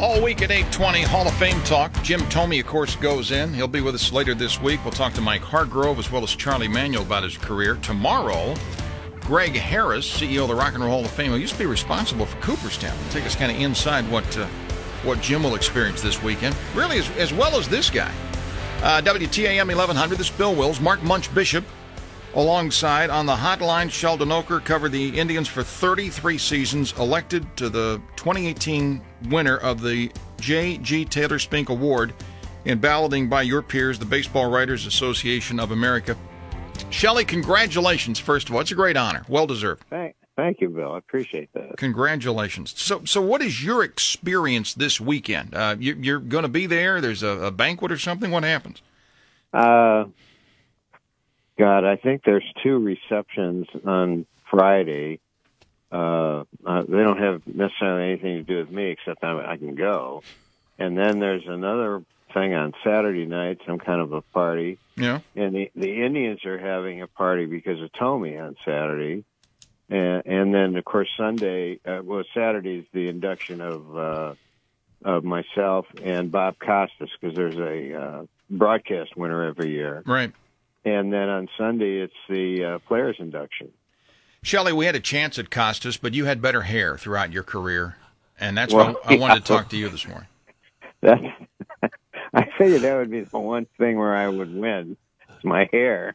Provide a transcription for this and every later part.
All week at 8:20, Hall of Fame talk. Jim Thome, of course, goes in. He'll be with us later this week. We'll talk to Mike Hargrove as well as Charlie Manuel about his career. Tomorrow, Greg Harris, CEO of the Rock and Roll Hall of Fame, who used to be responsible for Cooperstown. He'll take us kind of inside what Jim will experience this weekend, really as well as this guy. WTAM 1100, this is Bill Wills. Mark Munch Bishop alongside on the hotline. Sheldon Oker covered the Indians for 33 seasons, elected to the 2018 winner of the J.G. Taylor Spink Award in balloting by your peers, the Baseball Writers Association of America. Shelley, congratulations, first of all. It's a great honor. Well deserved. Thank you, Bill. I appreciate that. Congratulations. So what is your experience this weekend? You're going to be there? There's a banquet or something? What happens? God, I think there's 2 receptions on Friday. They don't have necessarily anything to do with me, except I can go. And then there's another thing on Saturday night, some kind of a party. Yeah. And the Indians are having a party because of Thome on Saturday. And then, of course, Sunday, Saturday is the induction of myself and Bob Costas, because there's a broadcast winner every year. Right. And then on Sunday, it's the players' induction. Shelley, we had a chance at Costas, but you had better hair throughout your career, and that's why I wanted to talk to you this morning. I figured that would be the one thing where I would win. It's my hair.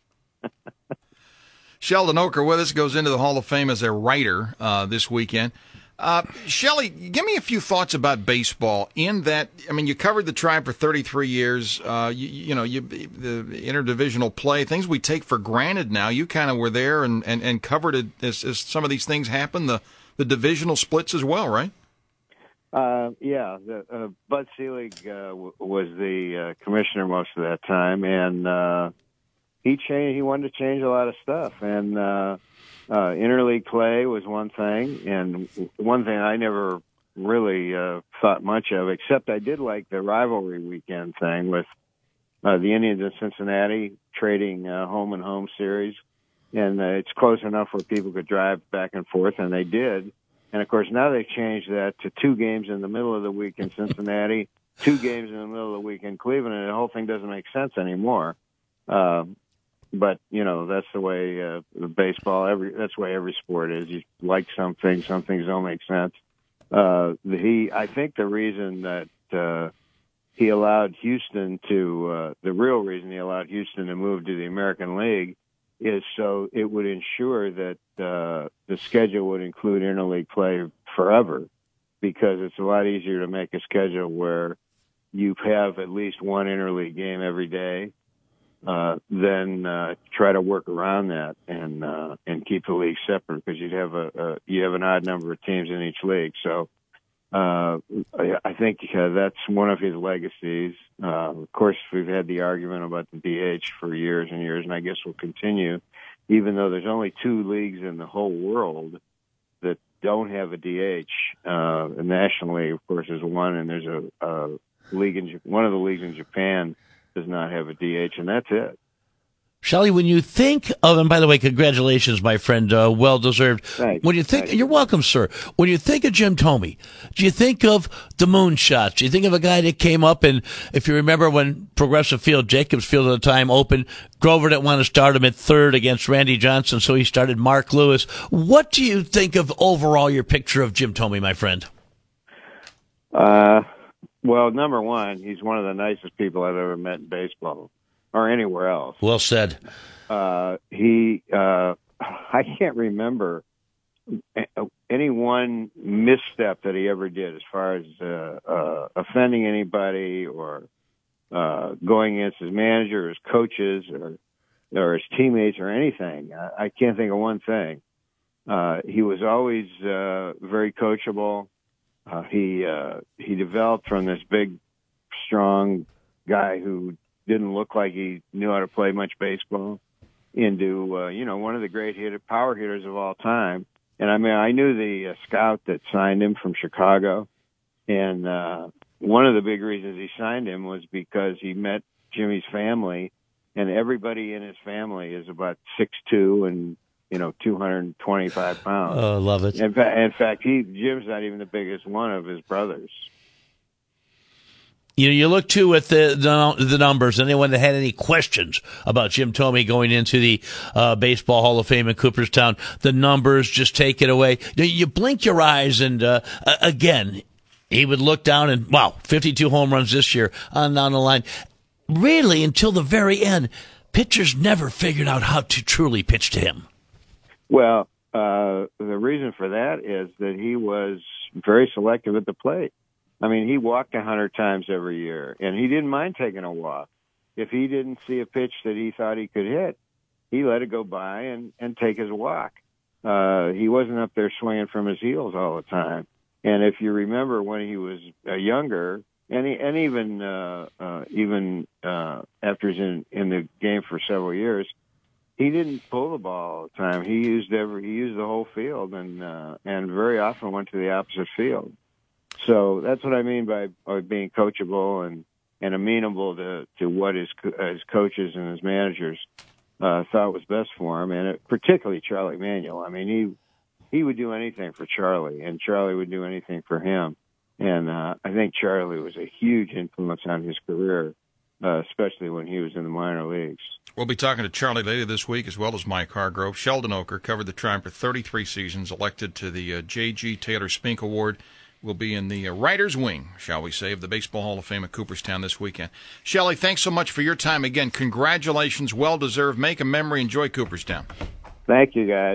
Sheldon Oker with us, goes into the Hall of Fame as a writer this weekend. Shelley, give me a few thoughts about baseball in that, I mean, you covered the Tribe for 33 years, the interdivisional play, things we take for granted now. You kind of were there and covered it as some of these things happen, the divisional splits as well, right? Yeah. Bud Selig was the commissioner most of that time, and he wanted to change a lot of stuff, and interleague play was one thing, and one thing I never really thought much of, except I did like the rivalry weekend thing with the Indians in Cincinnati trading home and home series, and it's close enough where people could drive back and forth, and they did. And, of course, now they've changed that to 2 games in the middle of the week in Cincinnati, 2 games in the middle of the week in Cleveland, and the whole thing doesn't make sense anymore. But, that's the way baseball, that's the way every sport is. You like some things don't make sense. I think the reason that he allowed Houston the real reason he allowed Houston to move to the American League is so it would ensure that the schedule would include interleague play forever, because it's a lot easier to make a schedule where you have at least one interleague game every day. Then try to work around that and keep the league separate, because you have an odd number of teams in each league. So I think that's one of his legacies. Of course, we've had the argument about the DH for years and years, and I guess we'll continue, even though there's only 2 leagues in the whole world that don't have a DH. Nationally, of course, is one, and there's a league one of the leagues in Japan does not have a DH, and that's it. Shelley, when you think of, and by the way, congratulations, my friend, well-deserved. Thanks. When you think, you're welcome, sir. When you think of Jim Thome, do you think of the moonshots? Do you think of a guy that came up, and if you remember when Progressive Field, Jacobs Field at the time, opened, Grover didn't want to start him at third against Randy Johnson, so he started Mark Lewis. What do you think of overall your picture of Jim Thome, my friend? Well, number one, he's one of the nicest people I've ever met in baseball or anywhere else. Well said. I can't remember any one misstep that he ever did as far as offending anybody or going against his manager or his coaches or his teammates or anything. I can't think of one thing. He was always very coachable. He developed from this big, strong guy who didn't look like he knew how to play much baseball into, one of the great power hitters of all time. And I mean, I knew the scout that signed him from Chicago. And one of the big reasons he signed him was because he met Jimmy's family, and everybody in his family is about 6'2" and 225 pounds. Oh, love it. In fact, Jim's not even the biggest one of his brothers. You look too at the numbers. Anyone that had any questions about Jim Thome going into the Baseball Hall of Fame in Cooperstown, the numbers just take it away. You blink your eyes, and again, he would look down and, wow, 52 home runs this year on down the line. Really, until the very end, pitchers never figured out how to truly pitch to him. Well, the reason for that is that he was very selective at the plate. I mean, he walked 100 times every year, and he didn't mind taking a walk. If he didn't see a pitch that he thought he could hit, he let it go by and take his walk. He wasn't up there swinging from his heels all the time. And if you remember when he was younger, and even after he's in the game for several years, he didn't pull the ball all the time. He used the whole field, and very often went to the opposite field. So that's what I mean by being coachable and amenable to what his coaches and his managers thought was best for him, and particularly Charlie Manuel. I mean, he would do anything for Charlie, and Charlie would do anything for him. And I think Charlie was a huge influence on his career, especially when he was in the minor leagues. We'll be talking to Charlie later this week, as well as Mike Hargrove. Sheldon Oker covered the Tribe for 33 seasons, elected to the J.G. Taylor Spink Award. Will be in the writer's wing, shall we say, of the Baseball Hall of Fame at Cooperstown this weekend. Shelley, thanks so much for your time again. Congratulations, well-deserved. Make a memory. Enjoy Cooperstown. Thank you, guys.